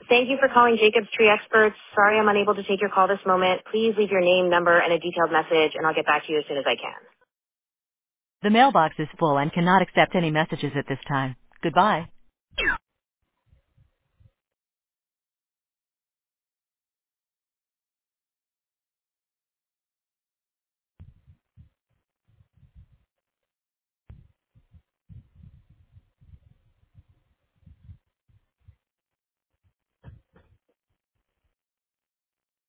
Thank you for calling Jacobs Tree Experts. Sorry I'm unable to take your call this moment. Please leave your name, number, and a detailed message, and I'll get back to you as soon as I can. The mailbox is full and cannot accept any messages at this time. Goodbye.